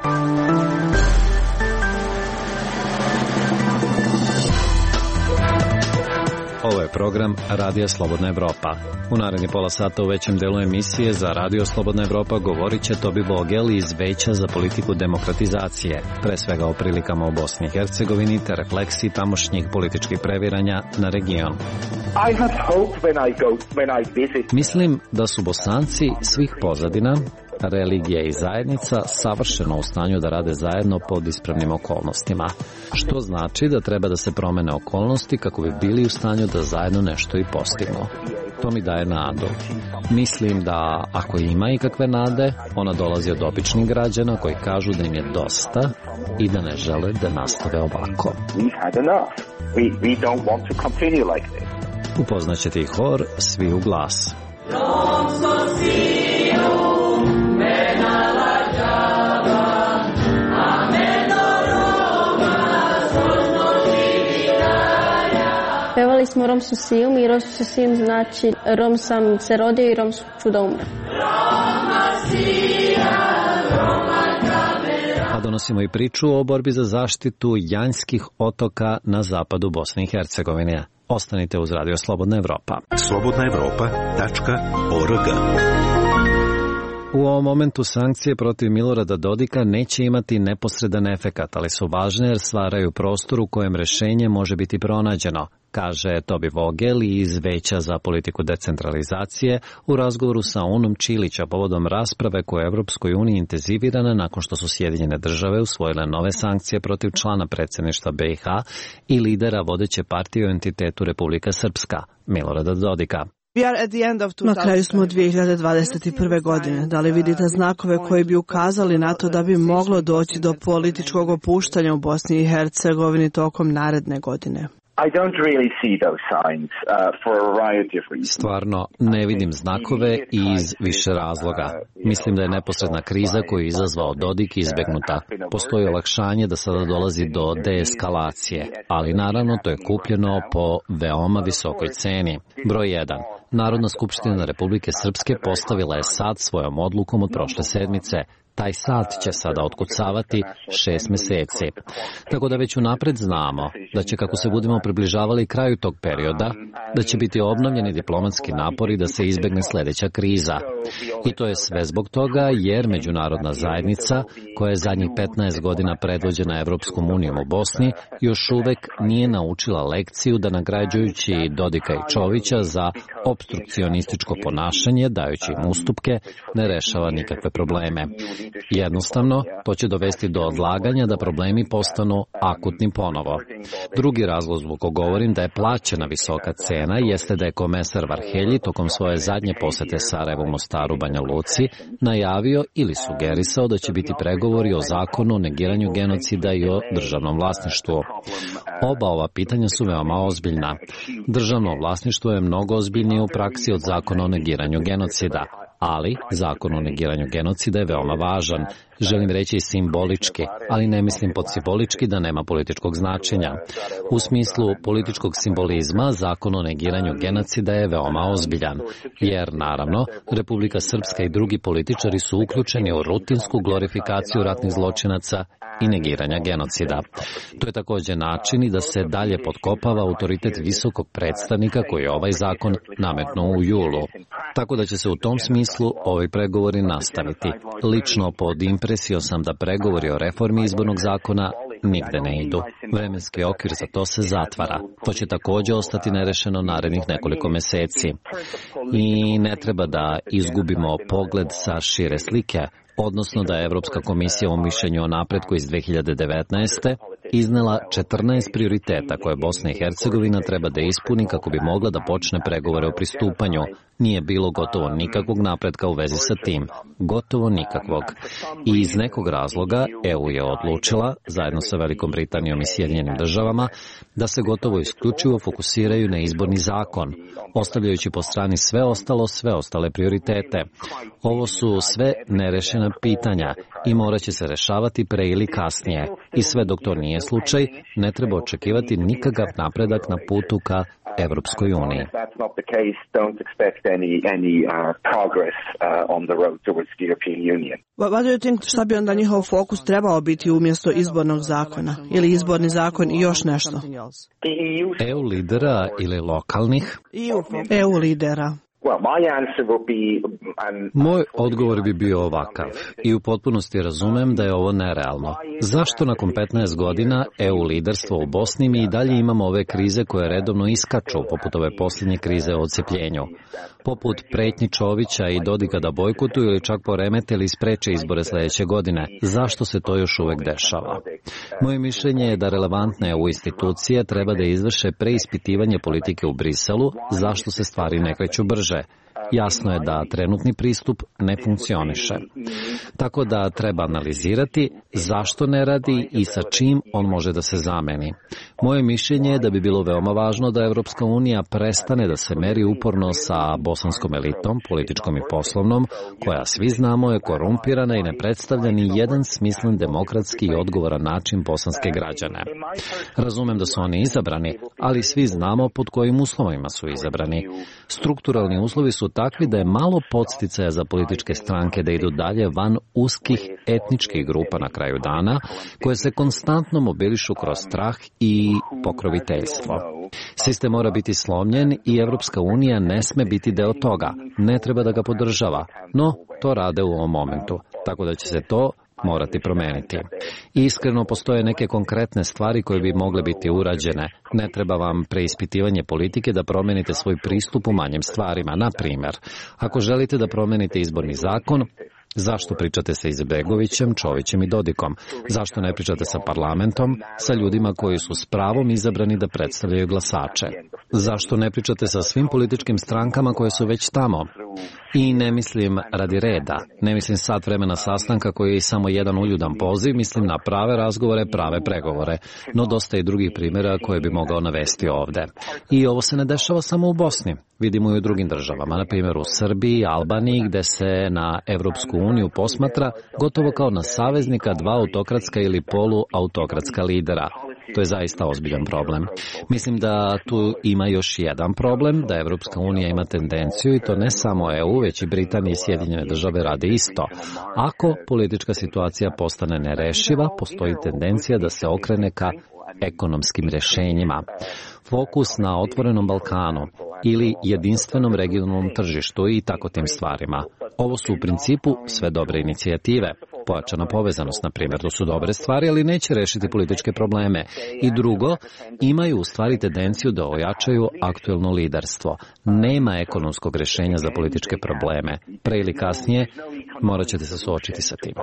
Ovo je program Radija Slobodna Evropa. U naredni pola sata u većem delu emisije za Radio Slobodna Evropa govorit će Tobi Vogel iz Veća za politiku demokratizacije, pre svega o prilikama u Bosni i Hercegovini te refleksiji tamošnjih političkih previranja na region. Mislim da su Bosanci svih pozadina, religija i zajednica savršeno u stanju da rade zajedno pod ispravnim okolnostima, što znači da treba da se promene okolnosti kako bi bili u stanju da zajedno nešto i postignu. To mi daje nadu. Mislim da ako ima ikakve nade, ona dolazi od običnih građana koji kažu da im je dosta i da ne žele da nastave ovako. Upoznaćete i hor Svi u glas. Pevali smo Romsu Sijum i Romsu Sijum znači Rom sam se rodio i Rom ću da umrem. A donosimo i priču o borbi za zaštitu Janjskih otoka na zapadu Bosne i Hercegovine. Ostanite uz Radio Slobodna Evropa. slobodnaevropa.org. U ovom momentu sankcije protiv Milorada Dodika neće imati neposredan efekat, ali su važne jer stvaraju prostor u kojem rešenje može biti pronađeno, kaže Tobi Vogel iz Veća za politiku decentralizacije u razgovoru sa Unom Čilića povodom rasprave koja je Evropskoj uniji intenzivirana nakon što su Sjedinjene države usvojile nove sankcije protiv člana predsjedništva BiH i lidera vodeće partije u entitetu Republika Srpska, Milorada Dodika. Na kraju smo 2021. godine. Da li vidite znakove koji bi ukazali na to da bi moglo doći do političkog opuštanja u Bosni i Hercegovini tokom naredne godine? Stvarno ne vidim znakove iz više razloga. Mislim da je neposredna kriza koju je izazvao Dodik izbegnuta. Postoji olakšanje da sada dolazi do deeskalacije, ali naravno to je kupljeno po veoma visokoj ceni. Broj 1. Narodna skupština Republike Srpske postavila je sat svojom odlukom od prošle sedmice. Taj sat će sada otkucavati 6 meseci. Tako da već unapred znamo da će, kako se budemo približavali kraju tog perioda, da će biti obnovljeni diplomatski napori da se izbegne sledeća kriza. I to je sve zbog toga jer međunarodna zajednica, koja je zadnjih 15 godina predvođena Evropskom unijom u Bosni, još uvek nije naučila lekciju da nagrađujući Dodika i Čovića za opstrukcionističko ponašanje, dajući im ustupke, ne rešava nikakve probleme. Jednostavno, to će dovesti do odlaganja da problemi postanu akutni ponovo. Drugi razlog zbog kog govorim da je plaćena visoka cena jeste da je komesar Varhelji tokom svoje zadnje posete Sarajevu, Mostaru, Banja Luci najavio ili sugerisao da će biti pregovori o zakonu o negiranju genocida i o državnom vlasništvu. Oba ova pitanja su veoma ozbiljna. Državno vlasništvo je mnogo ozbiljnije u praksi od zakona o negiranju genocida. Ali zakon o negiranju genocida je veoma važan. Želim reći simbolički, ali ne mislim pod simbolički da nema političkog značenja. U smislu političkog simbolizma, zakon o negiranju genocida je veoma ozbiljan, jer, naravno, Republika Srpska i drugi političari su uključeni u rutinsku glorifikaciju ratnih zločinaca i negiranja genocida. To je također način i da se dalje potkopava autoritet visokog predstavnika koji je ovaj zakon nametnuo u julu. Tako da će se u tom smislu ovi pregovori nastaviti. Lično pod impresijom sam da pregovori o reformi izbornog zakona nigde ne idu. Vremenski okvir za to se zatvara. To će također ostati nerešeno narednih nekoliko meseci. I ne treba da izgubimo pogled sa šire slike, odnosno da je Evropska komisija u mišljenju o napretku iz 2019. iznela 14 prioriteta koje Bosna i Hercegovina treba da ispuni kako bi mogla da počne pregovore o pristupanju. Nije bilo gotovo nikakvog napretka u vezi sa tim. Gotovo nikakvog. I iz nekog razloga EU je odlučila, zajedno sa Velikom Britanijom i Sjedinjenim državama, da se gotovo isključivo fokusiraju na izborni zakon, ostavljajući po strani sve ostale prioritete. Ovo su sve nerešena pitanja i morat će se rešavati pre ili kasnije. I sve dok to nije nije slučaj, ne treba očekivati nikakav napredak na putu ka Evropskoj uniji. Šta bi onda njihov fokus trebao biti umjesto izbornog zakona? Ili izborni zakon i još nešto? EU lidera ili lokalnih? EU lidera. Moj odgovor bi bio ovakav i u potpunosti razumem da je ovo nerealno. Zašto nakon 15 godina EU liderstva u Bosni mi i dalje imamo ove krize koje redovno iskaču, poput ove posljednje krize o odcepljenju? Poput pretnji Čovića i Dodika da bojkotuju ili čak poremete ili spreče izbore sljedeće godine. Zašto se to još uvek dešava? Moje mišljenje je da relevantne EU institucije treba da izvrše preispitivanje politike u Briselu, zašto se stvari ne kreću brže. Jasno je da trenutni pristup ne funkcioniše. Tako da treba analizirati zašto ne radi i sa čim on može da se zameni. Moje mišljenje je da bi bilo veoma važno da Evropska unija prestane da se meri uporno sa bosanskom elitom, političkom i poslovnom, koja svi znamo je korumpirana i ne predstavlja ni jedan smislen demokratski i odgovoran način bosanske građane. Razumem da su oni izabrani, ali svi znamo pod kojim uslovima su izabrani. Strukturalni uslovi su takvi da je malo podsticaja za političke stranke da idu dalje van uskih etničkih grupa na kraju dana, koje se konstantno mobilišu kroz strah i pokroviteljstvo. Sistem mora biti slomljen i Evropska unija ne sme biti deo toga. Ne treba da ga podržava, no to rade u ovom momentu, tako da će se to morati promeniti. Iskreno postoje neke konkretne stvari koje bi mogle biti urađene. Ne treba vam preispitivanje politike da promenite svoj pristup u manjim stvarima. Na primjer, ako želite da promenite izborni zakon, zašto pričate sa Izetbegovićem, Čovićem i Dodikom? Zašto ne pričate sa parlamentom, sa ljudima koji su s pravom izabrani da predstavljaju glasače? Zašto ne pričate sa svim političkim strankama koje su već tamo? I ne mislim radi reda, ne mislim sat vremena sastanka koji je samo jedan uljudan poziv, mislim na prave razgovore, prave pregovore, no dosta i drugih primjera koje bi mogao navesti ovde. I ovo se ne dešava samo u Bosni, vidimo i u drugim državama, na primjer u Srbiji, Albaniji, gde se na Evropsku uniju posmatra gotovo kao na saveznika dva autokratska ili poluautokratska lidera. To je zaista ozbiljan problem. Mislim da tu ima još jedan problem, da Evropska unija ima tendenciju, i to ne samo EU, već i Britanija i Sjedinjene države rade isto. Ako politička situacija postane nerešiva, postoji tendencija da se okrene ka ekonomskim rešenjima. Fokus na otvorenom Balkanu ili jedinstvenom regionalnom tržištu i tako tim stvarima. Ovo su u principu sve dobre inicijative. Pojačana povezanost, na primjer, to su dobre stvari, ali neće rešiti političke probleme. I drugo, imaju u stvari tendenciju da ojačaju aktuelno liderstvo. Nema ekonomskog rešenja za političke probleme. Pre ili kasnije morat ćete se suočiti sa tim.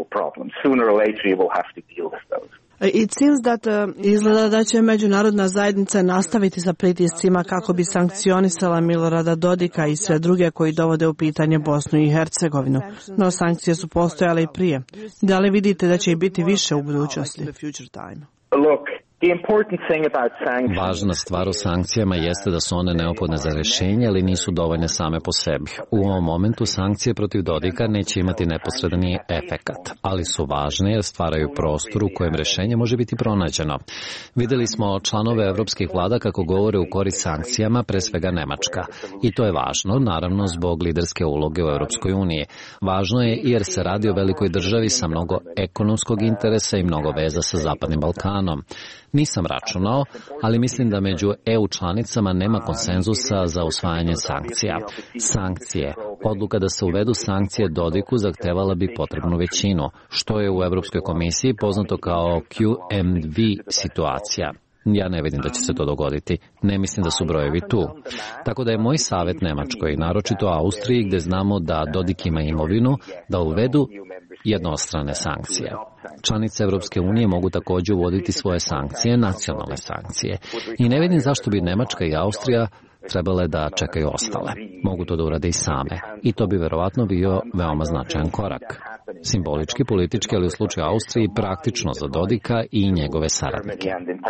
It seems that izgleda da će međunarodna zajednica nastaviti sa pritiscima kako bi sankcionisala Milorada Dodika i sve druge koji dovode u pitanje Bosnu i Hercegovinu. No sankcije su postojale i prije. Da li vidite da će ih biti više u budućnosti? Važna stvar o sankcijama jeste da su one neophodne za rešenje, ali nisu dovoljne same po sebi. U ovom momentu sankcije protiv Dodika neće imati neposredni efekat, ali su važne jer stvaraju prostor u kojem rešenje može biti pronađeno. Videli smo članove evropskih vlada kako govore u korist sankcijama, pre svega Nemačka. I to je važno, naravno, zbog liderske uloge u Evropskoj uniji. Važno je jer se radi o velikoj državi sa mnogo ekonomskog interesa i mnogo veza sa Zapadnim Balkanom. Nisam računao, ali mislim da među EU članicama nema konsenzusa za usvajanje sankcija. Sankcije. Odluka da se uvedu sankcije Dodiku zahtevala bi potrebnu većinu, što je u Evropskoj komisiji poznato kao QMV situacija. Ja ne vidim da će se to dogoditi. Ne mislim da su brojevi tu. Tako da je moj savjet Nemačkoj, naročito Austriji, gde znamo da Dodik ima imovinu, da uvedu jednostrane sankcije. Članice Evropske unije mogu također uvoditi svoje sankcije, nacionalne sankcije. I ne vidim zašto bi Nemačka i Austrija trebale da čekaju ostale. Mogu to da urade i same. I to bi verovatno bio veoma značajan korak. Simbolički, politički, ali u slučaju Austriji praktično za Dodika i njegove saradnike.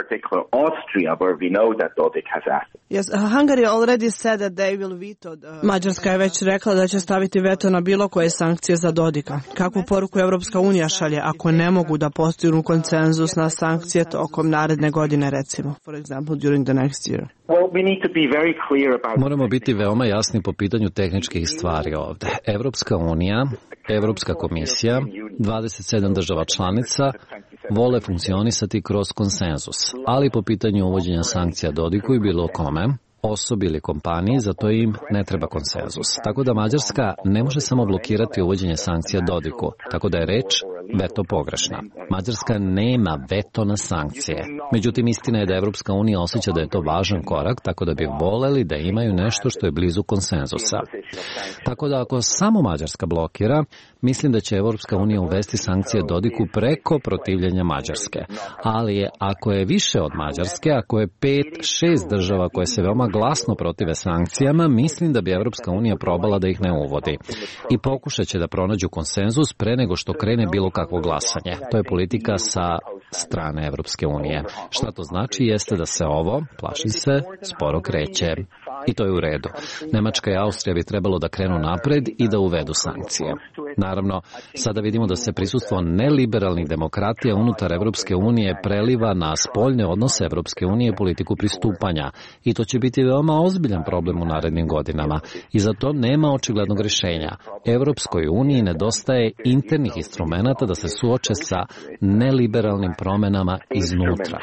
Mađarska je već rekla da će staviti veto na bilo koje sankcije za Dodika. Kakvu poruku Evropska unija šalje ako ne mogu da postignu konsenzus na sankcije tokom naredne godine, recimo? For example, during the next year. Moramo biti veoma jasni po pitanju tehničkih stvari ovde. Evropska unija, Evropska komisija, 27 država članica vole funkcionisati kroz konsenzus, ali po pitanju uvođenja sankcija Dodiku i bilo kome, osobi ili kompaniji, za to im ne treba konsenzus. Tako da Mađarska ne može samo blokirati uvođenje sankcija Dodiku, tako da je reč veto pogrešna. Mađarska nema veto na sankcije. Međutim, istina je da Evropska unija osjeća da je to važan korak, tako da bi voleli da imaju nešto što je blizu konsenzusa. Tako da ako samo Mađarska blokira, mislim da će Evropska unija uvesti sankcije Dodiku preko protivljenja Mađarske. Ali ako je više od Mađarske, ako je 5-6 država koje se veoma glasno protive sankcijama, mislim da bi Evropska unija probala da ih ne uvodi. I pokušat će da pronađu konsenzus pre nego što krene bilo kakvo glasanje. To je politika sa strane Evropske unije. Šta to znači jeste da se ovo, plašim se, sporo kreće. I to je u redu. Nemačka i Austrija bi trebalo da krenu napred i da uvedu sankcije. Naravno, sada vidimo da se prisustvo neliberalnih demokratija unutar Evropske unije preliva na spoljne odnose Evropske unije politiku pristupanja. I to će biti veoma ozbiljan problem u narednim godinama. I za to nema očiglednog rešenja. Evropskoj uniji nedostaje internih instrumenata da se suoče sa neliberalnim promenama iznutra.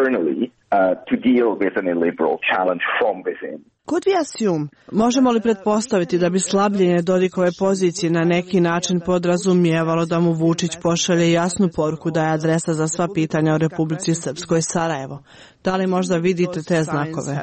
Možemo li pretpostaviti da bi slabljenje Dodikove pozicije na neki način podrazumijevalo da mu Vučić pošalje jasnu poruku da je adresa za sva pitanja o Republici Srpskoj Sarajevo? Da li možda vidite te znakove?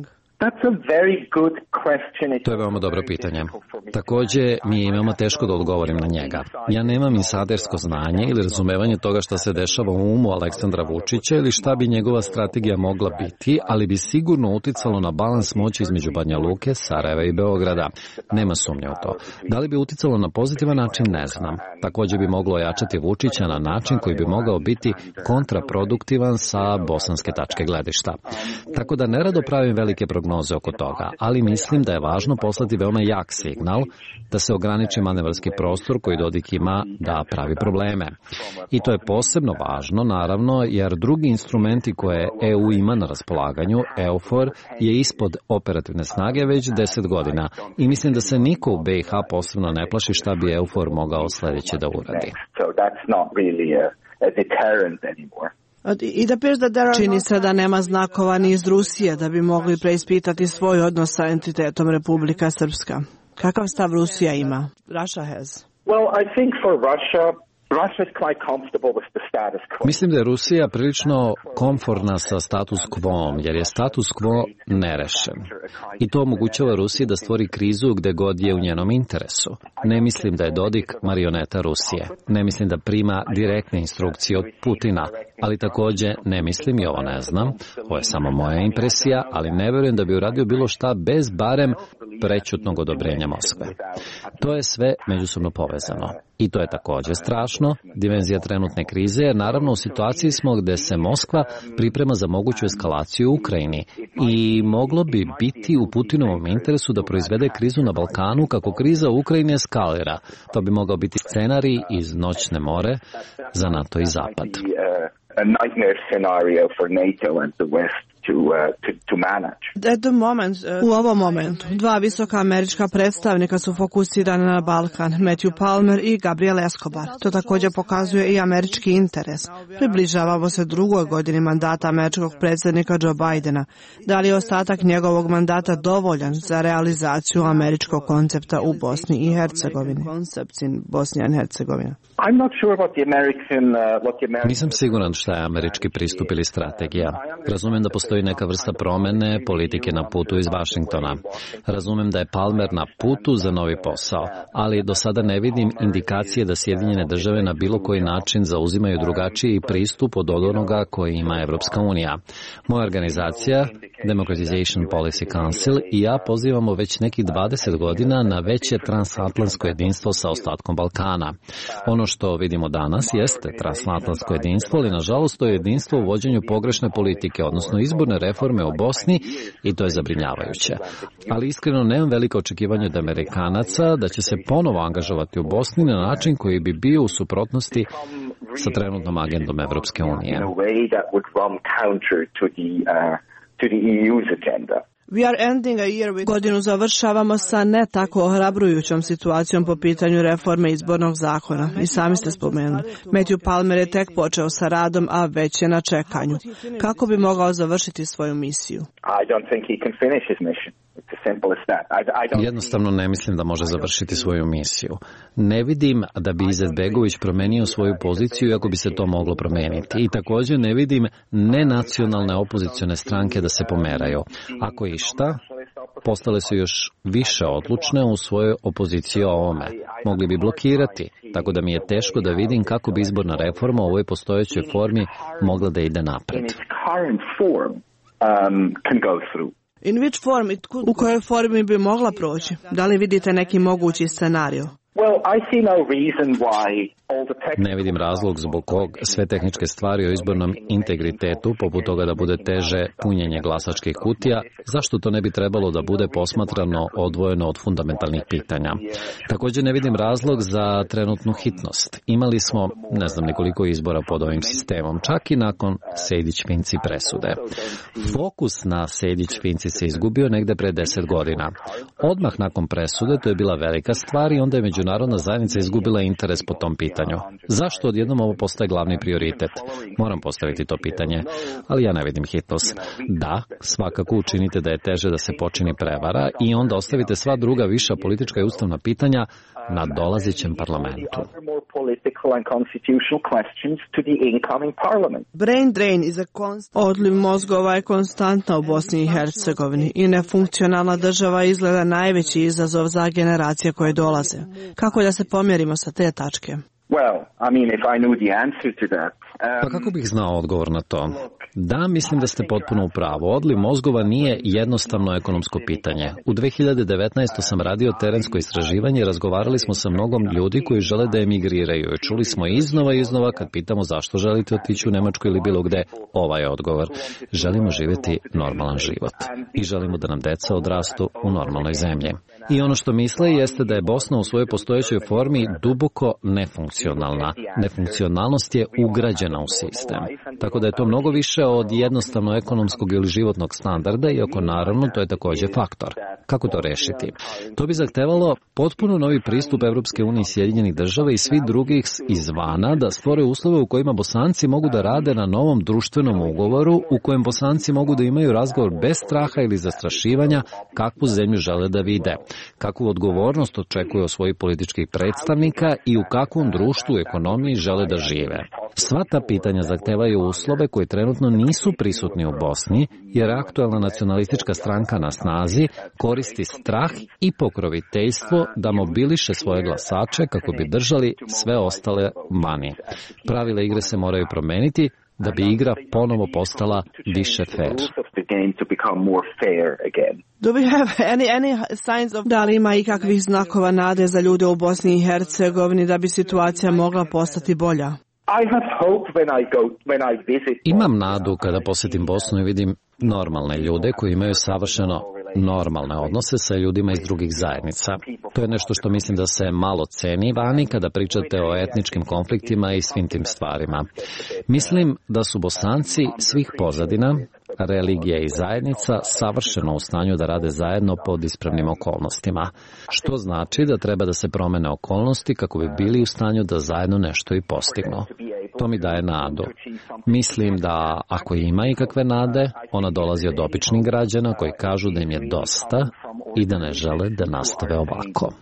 To je veoma dobro pitanje. Takođe, mi je imamo teško da odgovorim na njega. Ja nemam insidersko znanje ili razumevanje toga šta se dešava u umu Aleksandra Vučića ili šta bi njegova strategija mogla biti, ali bi sigurno uticalo na balans moći između Banja Luke, Sarajeva i Beograda. Nema sumnje u to. Da li bi uticalo na pozitivan način, ne znam. Takođe bi moglo ojačati Vučića na način koji bi mogao biti kontraproduktivan sa bosanske tačke gledišta. Tako da nerado pravim velike prognoze oko toga, ali mislim da je važno poslati veoma jak signal da se ograniči manevarski prostor koji Dodik ima da pravi probleme. I to je posebno važno, naravno, jer drugi instrumenti koje EU ima na raspolaganju, EUFOR, je ispod operativne snage već 10 godina i mislim da se niko u BiH posebno ne plaši šta bi EUFOR mogao sledeće da uradi. Čini se da nema znakova ni iz Rusije da bi mogli preispitati svoj odnos sa entitetom Republika Srpska. Kakav stav Rusija ima? Russia has. Mislim da je Rusija prilično komforna sa status quo, jer je status quo nerešen. I to omogućava Rusiji da stvori krizu gde god je u njenom interesu. Ne mislim da je Dodik marioneta Rusije. Ne mislim da prima direktne instrukcije od Putina, ali takođe ne mislim, i ovo ne znam, ovo je samo moja impresija, ali ne verujem da bi uradio bilo šta bez barem prećutnog odobrenja Moskve. To je sve međusobno povezano. I to je takođe strašno, dimenzija trenutne krize, jer naravno u situaciji smo gde se Moskva priprema za moguću eskalaciju u Ukrajini i moglo bi biti u Putinovom interesu da proizvede krizu na Balkanu kako kriza u Ukrajini eskalira. To bi mogao biti scenarij iz Noćne more za NATO i Zapad. U ovom momentu, dva visoka američka predstavnika su fokusirana na Balkan, Matthew Palmer i Gabriel Escobar. To također pokazuje i američki interes. Približavamo se drugoj godini mandata američkog predsjednika Joe Bidena. Da li je ostatak njegovog mandata dovoljan za realizaciju američkog koncepta u Bosni i Hercegovini? Nisam siguran šta je američki pristup ili strategija. Razumem da postoji postoji neka vrsta promene politike na putu iz Vašingtona. Razumem da je Palmer na putu za novi posao, ali do sada ne vidim indikacije da Sjedinjene države na bilo koji način zauzimaju drugačiji pristup od onoga koji ima Evropska unija. Moja organizacija, Democratization Policy Council, i ja pozivamo već nekih 20 godina na veće transatlantsko jedinstvo sa ostatkom Balkana. Ono što vidimo danas jeste transatlantsko jedinstvo, ali nažalost to je jedinstvo u vođenju pogrešne politike, odnosno izborne reforme u Bosni, i to je zabrinjavajuće. Ali iskreno nemam velika očekivanja od Amerikanaca da će se ponovo angažovati u Bosni na način koji bi bio u suprotnosti sa trenutnom agendom Evropske unije. Godinu završavamo sa ne tako ohrabrujućom situacijom po pitanju reforme izbornog zakona. I sami ste spomenuli. Matthew Palmer je tek počeo sa radom, a već je na čekanju. Kako bi mogao završiti svoju misiju? Jednostavno ne mislim da može završiti svoju misiju. Ne vidim da bi Izetbegović promenio svoju poziciju ako bi se to moglo promeniti. I također ne vidim nenacionalne opozicione stranke da se pomeraju. Ako išta, postale su još više odlučne u svojoj opoziciji o ovome. Mogli bi blokirati, tako da mi je teško da vidim kako bi izborna reforma u ovoj postojećoj formi mogla da ide napred. U kojoj formi bi mogla proći? Da li vidite neki mogući scenario? Ne vidim razlog zbog kog sve tehničke stvari o izbornom integritetu, poput toga da bude teže punjenje glasačkih kutija, zašto to ne bi trebalo da bude posmatrano odvojeno od fundamentalnih pitanja. Također ne vidim razlog za trenutnu hitnost. Imali smo, ne znam nekoliko izbora pod ovim sistemom, čak i nakon Sejdić-Finci presude. Fokus na Sejdić-Finci se izgubio negde pre 10 godina. Odmah nakon presude to je bila velika stvar i onda je međunarodna zajednica izgubila interes po tom pitanju. Zašto odjednom ovo postaje glavni prioritet? Moram postaviti to pitanje, ali ja ne vidim hitnost. Da, svakako učinite da je teže da se počini prevara i onda ostavite sva druga viša politička i ustavna pitanja na dolazećem parlamentu. Brain drain odliv mozgova je konstantna u Bosni i Hercegovini i nefunkcionalna država izgleda najveći izazov za generacije koje dolaze. Kako da se pomjerimo sa te tačke? Pa kako bih znao odgovor na to? Da, mislim da ste potpuno u pravu. Odliv mozgova nije jednostavno ekonomsko pitanje. U 2019. sam radio terensko istraživanje i razgovarali smo sa mnogom ljudi koji žele da emigriraju. Čuli smo iznova i iznova kad pitamo zašto želite otići u Nemačku ili bilo gde. Ovaj je odgovor. Želimo živjeti normalan život. I želimo da nam deca odrastu u normalnoj zemlji. I ono što misle jeste da je Bosna u svojoj postojećoj formi duboko nefunkcionalna. Nefunkcionalnost je ugrađena u sistem. Tako da je to mnogo više od jednostavno ekonomskog ili životnog standarda, iako naravno to je također faktor. Kako to rešiti? To bi zahtevalo potpuno novi pristup Evropske unije i Sjedinjenih država i svi drugih izvana da stvore uslove u kojima Bosanci mogu da rade na novom društvenom ugovoru u kojem Bosanci mogu da imaju razgovor bez straha ili zastrašivanja kakvu zemlju žele da vide, kakvu odgovornost očekuju od svojih političkih predstavnika i u kakvom društvu i ekonomiji žele da žive. Sva ta pitanja zahtevaju uslove koji trenutno nisu prisutni u Bosni, jer aktuelna nacionalistička stranka na snazi koristi strah i pokroviteljstvo da mobiliše svoje glasače kako bi držali sve ostale vani. Pravila igre se moraju promeniti da bi igra ponovo postala više fair. Da li ima ikakvih znakova nade za ljude u Bosni i Hercegovini da bi situacija mogla postati bolja? Imam nadu kada posjetim Bosnu i vidim normalne ljude koji imaju savršeno normalne odnose sa ljudima iz drugih zajednica. To je nešto što mislim da se malo ceni vani kada pričate o etničkim konfliktima i svim tim stvarima. Mislim da su Bosanci svih pozadina, religija i zajednica savršeno u stanju da rade zajedno pod ispravnim okolnostima, što znači da treba da se promene okolnosti kako bi bili u stanju da zajedno nešto i postignu. To mi daje nadu. Mislim da ako ima ikakve nade, ona dolazi od običnih građana koji kažu da im je dosta i da ne žele da nastave ovako.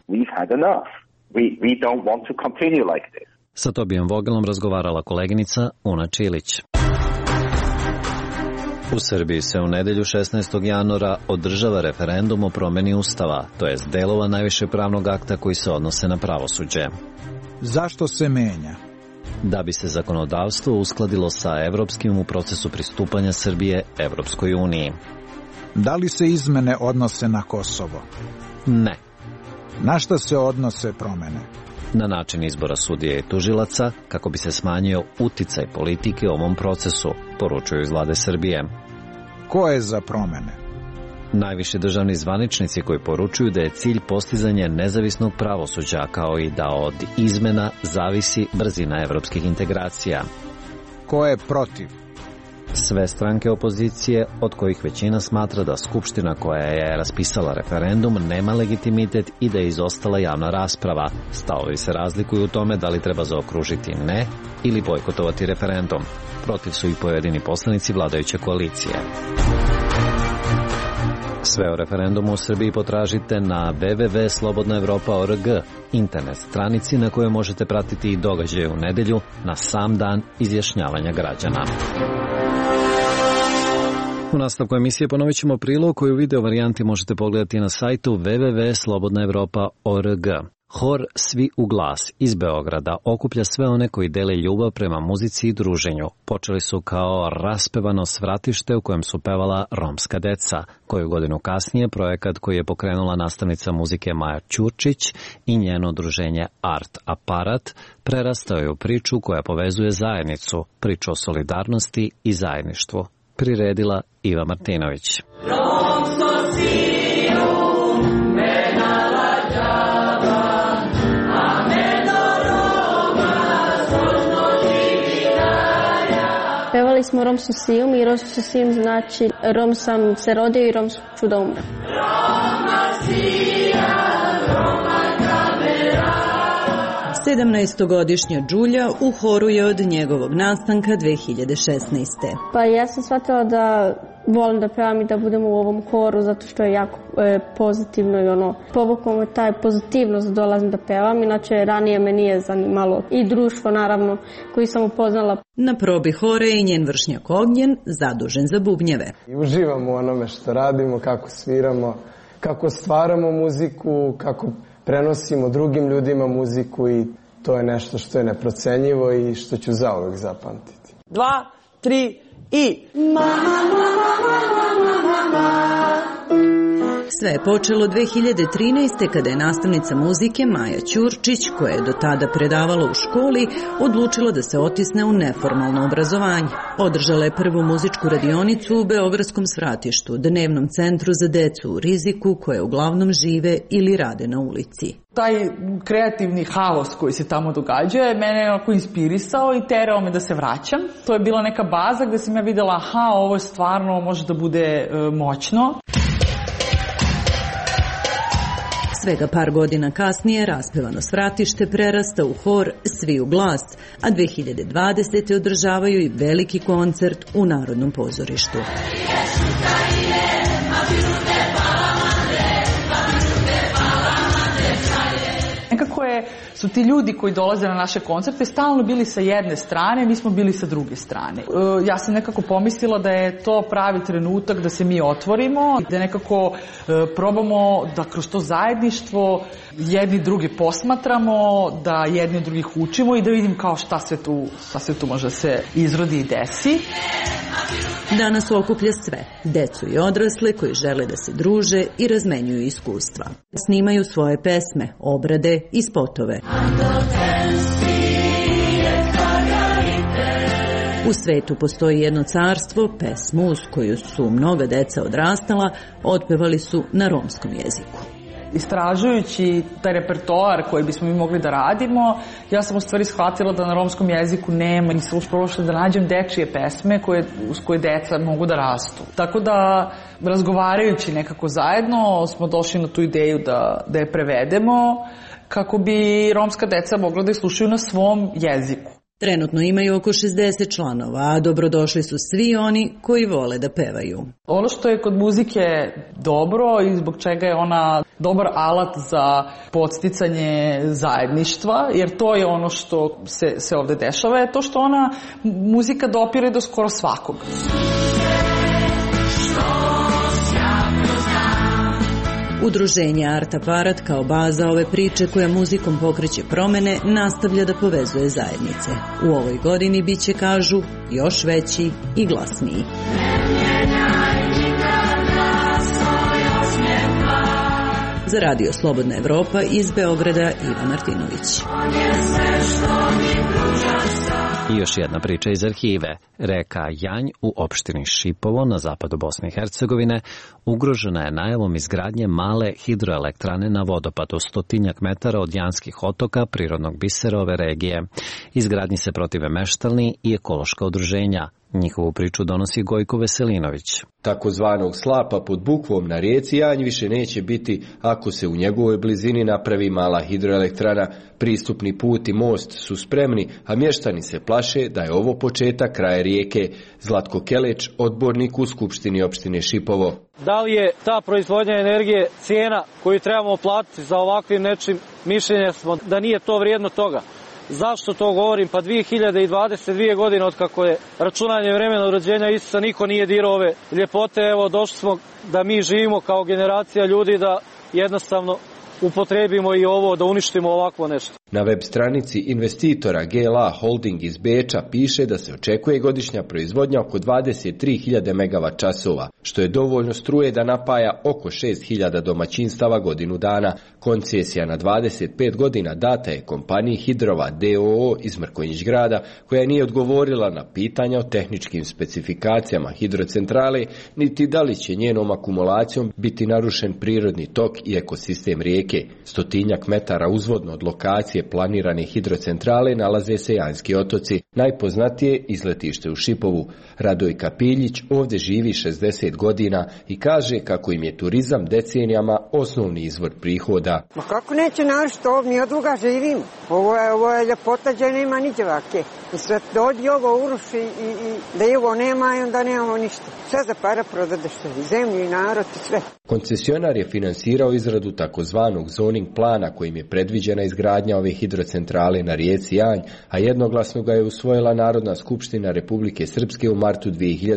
Sa Tobijom Vogelom razgovarala koleginica Una Čilić. U Srbiji se u nedelju 16. januara održava referendum o promeni Ustava, to jest delova najviše pravnog akta koji se odnose na pravosuđe. Zašto se menja? Da bi se zakonodavstvo uskladilo sa evropskim u procesu pristupanja Srbije Evropskoj uniji. Da li se izmene odnose na Kosovo? Ne. Na šta se odnose promene? Na način izbora sudija i tužilaca, kako bi se smanjio uticaj politike u ovom procesu, poručuju iz vlade Srbije. Ko je za promene? Najviši državni zvaničnici koji poručuju da je cilj postizanje nezavisnog pravosuđa, kao i da od izmena zavisi brzina evropskih integracija. Ko je protiv? Sve stranke opozicije, od kojih većina smatra da Skupština koja je raspisala referendum nema legitimitet i da je izostala javna rasprava. Stavovi se razlikuju u tome da li treba zaokružiti ne ili bojkotovati referendum. Protiv su i pojedini poslanici vladajuće koalicije. Sve o referendumu u Srbiji potražite na www.slobodnaevropa.org, internet stranici na kojoj možete pratiti i događaje u nedelju na sam dan izjašnjavanja građana. U nastavku emisije ponovit ćemo prilog koju u video varijanti možete pogledati na sajtu www.slobodnaevropa.org. Hor Svi u glas iz Beograda okuplja sve one koji dele ljubav prema muzici i druženju. Počeli su kao raspevano svratište u kojem su pevala romska deca. Koju godinu kasnije projekat koji je pokrenula nastavnica muzike Maja Ćurčić i njeno udruženje Art Aparat prerastao je u priču koja povezuje zajednicu, priču o solidarnosti i zajedništvu. Priredila Iva Martinović. Pevali smo romsku sijum i romsku sijum znači Rom sam se rodio i romsku ću da umrem. 17-godišnja Đulja u horu je od njegovog nastanka 2016. Pa ja sam shvatila da volim da pevam i da budem u ovom horu zato što je jako pozitivno i povuklo me taj pozitivnost da dolazim da pevam, inače ranije me nije zanimalo i društvo naravno koji sam upoznala. Na probi hore je i njen vršnjak Ognjen zadužen za bubnjeve. I uživamo u onome što radimo, kako sviramo, kako stvaramo muziku, kako prenosimo drugim ljudima muziku i to je nešto što je neprocenjivo i što ću zauvek zapamtiti. 2, 3 i... Sve je počelo 2013. kada je nastavnica muzike Maja Ćurčić, koja je do tada predavala u školi, odlučila da se otisne u neformalno obrazovanje. Održala je prvu muzičku radionicu u beogradskom svratištu, dnevnom centru za decu u riziku, koje uglavnom žive ili rade na ulici. Taj kreativni haos koji se tamo događa je mene onako inspirisao i terao me da se vraćam. To je bila neka baza gde sam ja videla, aha, ovo je stvarno može da bude moćno. Svega par godina kasnije raspevano svratište prerasta u hor Svi u glas, a 2020. održavaju i veliki koncert u Narodnom pozorištu. Nekako su ti ljudi koji dolaze na naše koncerte stalno bili sa jedne strane, mi smo bili sa druge strane. Ja sam nekako pomislila da je to pravi trenutak da se mi otvorimo, da nekako probamo da kroz to zajedništvo jedni drugi posmatramo, da jedni od drugih učimo i da vidim kao šta sve tu može se izrodi i desi. Danas okuplja sve, decu i odrasle koji žele da se druže i razmenjuju iskustva. Snimaju svoje pesme, obrade i spotove. U svetu postoji jedno carstvo, pesmu uz koju su mnoga deca odrastala, otpevali su na romskom jeziku. Istražujući taj repertoar koji bismo mi mogli da radimo, ja sam u stvari shvatila da na romskom jeziku nema, nisam uspela da nađem dečije pesme uz koje deca mogu da rastu. Tako da, razgovarajući nekako zajedno, smo došli na tu ideju da je prevedemo kako bi romska deca mogla da je slušaju na svom jeziku. Trenutno imaju oko 60 članova, a dobrodošli su svi oni koji vole da pevaju. Ono što je kod muzike dobro i zbog čega je ona dobar alat za podsticanje zajedništva, jer to je ono što se ovde dešava, je to što ona muzika dopire do skoro svakog. Udruženje Art Aparat kao baza ove priče koja muzikom pokreće promene nastavlja da povezuje zajednice. U ovoj godini biće, kažu, još veći i glasniji. Za Radio Slobodna Evropa iz Beograda Iva Martinović. I još jedna priča iz arhive. Reka Janj u opštini Šipovo na zapadu Bosne i Hercegovine ugrožena je najavom izgradnje male hidroelektrane na vodopadu 100 metara od Janskih otoka, prirodnog bisera ove regije. Izgradnji se protive meštalni i ekološka udruženja. Njihovu priču donosi Gojko Veselinović. Takozvanog slapa pod Bukvom na rijeci Janj više neće biti ako se u njegovoj blizini napravi mala hidroelektrana. Pristupni put i most su spremni, a mještani se plaše da je ovo početak kraja rijeke. Zlatko Keleć, odbornik u Skupštini opštine Šipovo. Da li je ta proizvodnja energije cijena koju trebamo platiti za ovakvim nečim? Mišljenja smo da nije to vrijedno toga. Zašto to govorim? Pa 2022 godine od kako je računanje vremena rođenja Isusa niko nije dirao ove ljepote. Evo, došli smo da mi živimo kao generacija ljudi da jednostavno upotrebimo i ovo, da uništimo ovakvo nešto. Na web stranici investitora GLA Holding iz Beča piše da se očekuje godišnja proizvodnja oko 23.000 MWh, što je dovoljno struje da napaja oko 6.000 domaćinstava godinu dana. Koncesija na 25 godina data je kompaniji Hidrova DOO iz Mrkonjić grada, koja nije odgovorila na pitanja o tehničkim specifikacijama hidrocentrale, niti da li će njenom akumulacijom biti narušen prirodni tok i ekosistem rijeke. 100 metara uzvodno od lokacije planirane hidrocentrale nalaze se Janski otoci, najpoznatije izletište u Šipovu. Radojka Piljić ovdje živi 60 godina i kaže kako im je turizam decenijama osnovni izvor prihoda. Ma kako neće našto, ovo mi od duga živimo. Ovo je ljepota gdje nema niđe vake. I sve dođi ovo uruši i da i ovo nema i onda nemamo ništa. Sve za para prodade što i zemlju i narod i sve. Koncesionar je finansirao izradu takozvanog zoning plana kojim je predviđena izgradnja ove hidrocentrale na rijeci Janj, a jednoglasno ga je usvojila Narodna skupština Republike Srpske u martu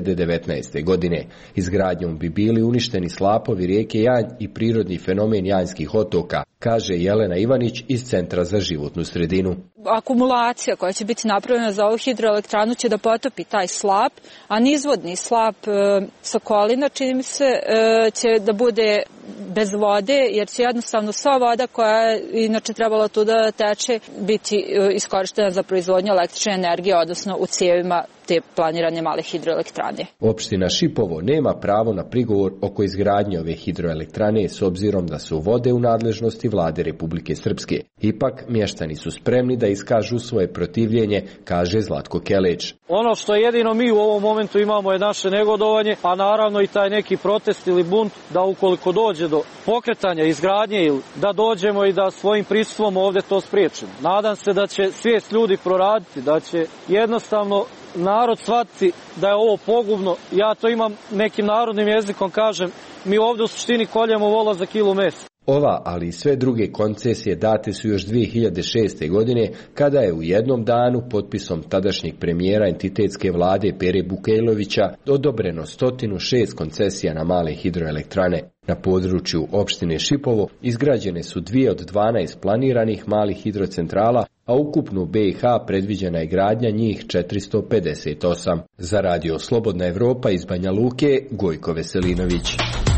2019. godine. Izgradnjom bi bili uništeni slapovi rijeke Janj i prirodni fenomen Janjskih otoka, kaže Jelena Ivanić iz Centra za životnu sredinu. Akumulacija koja će biti napravljena za ovu hidroelektranu će da potopi taj slap, a nizvodni slap Sokolina, čini mi se, će da bude bez vode, jer će jednostavno sva voda koja je inače trebala tu da teče biti iskorištena za proizvodnju električne energije, odnosno u cijevima te planirane male hidroelektrane. Opština Šipovo nema pravo na prigovor oko izgradnje ove hidroelektrane s obzirom da su vode u nadležnosti Vlade Republike Srpske. Ipak, mještani su spremni da iskažu svoje protivljenje, kaže Zlatko Keleć. Ono što jedino mi u ovom momentu imamo je naše negodovanje, a naravno i taj neki protest ili bunt da ukoliko dođe do pokretanja izgradnje ili da dođemo i da svojim prisustvom ovdje to spriječimo. Nadam se da će svijest ljudi proraditi, da će jednostavno narod shvatiti da je ovo pogubno. Ja to imam nekim narodnim jezikom, kažem, mi ovdje u suštini koljemo vola za kilu mesa. Ova, ali i sve druge koncesije date su još 2006. godine, kada je u jednom danu potpisom tadašnjeg premijera entitetske vlade Pere Bukejlovića odobreno 106 koncesija na male hidroelektrane. Na području opštine Šipovo izgrađene su 2 od 12 planiranih malih hidrocentrala, a ukupno u BiH predviđena je gradnja njih 458. Za Radio Slobodna Evropa iz Banja Luke, Gojko Veselinović.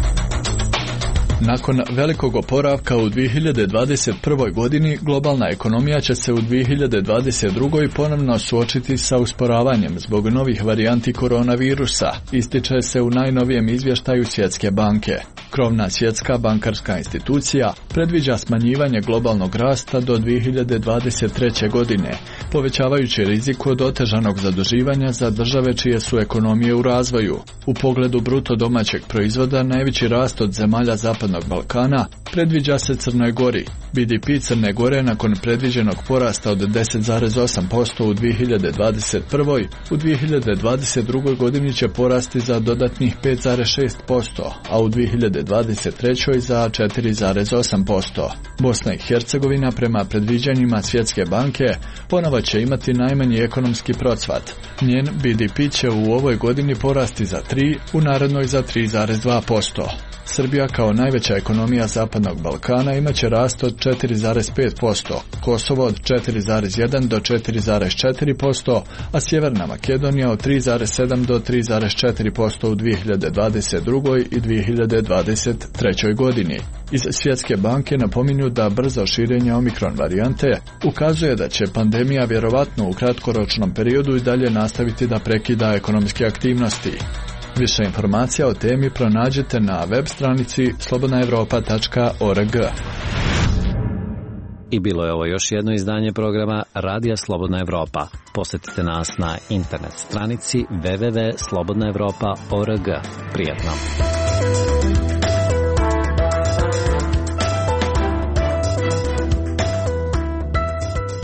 Nakon velikog oporavka u 2021. godini, globalna ekonomija će se u 2022. ponovno suočiti sa usporavanjem zbog novih varijanti koronavirusa, ističe se u najnovijem izvještaju Svjetske banke. Krovna svjetska bankarska institucija predviđa smanjivanje globalnog rasta do 2023. godine, povećavajući rizik od otežanog zaduživanja za države čije su ekonomije u razvoju. U pogledu bruto domaćeg proizvoda najveći rast od zemalja Zapadnog Balkana predviđa se Crnoj Gori. BDP Crne Gore nakon predviđenog porasta od 10,8% u 2021. u 2022. godini će porasti za dodatnih 5,6%, a u 2023. za 4,8%. Bosna i Hercegovina prema predviđanjima Svjetske banke ponovo će imati najmanji ekonomski procvat. Njen BDP će u ovoj godini porasti za 3, u narednoj za 3,2%. Srbija kao najveća ekonomija Zapadnog Balkana imaće rast od 4,5%, Kosovo od 4,1 do 4,4%, a Sjeverna Makedonija od 3,7 do 3,4% u 2022. i 2023. godini. Iz Svjetske banke napominju da brzo širenje omikron varijante ukazuje da će pandemija vjerovatno u kratkoročnom periodu i dalje nastaviti da prekida ekonomske aktivnosti. Više informacija o temi pronađete na web stranici slobodnaevropa.org. I bilo je ovo još jedno izdanje programa Radija Slobodna Evropa. Posjetite nas na internet stranici www.slobodnaevropa.org. Prijatno!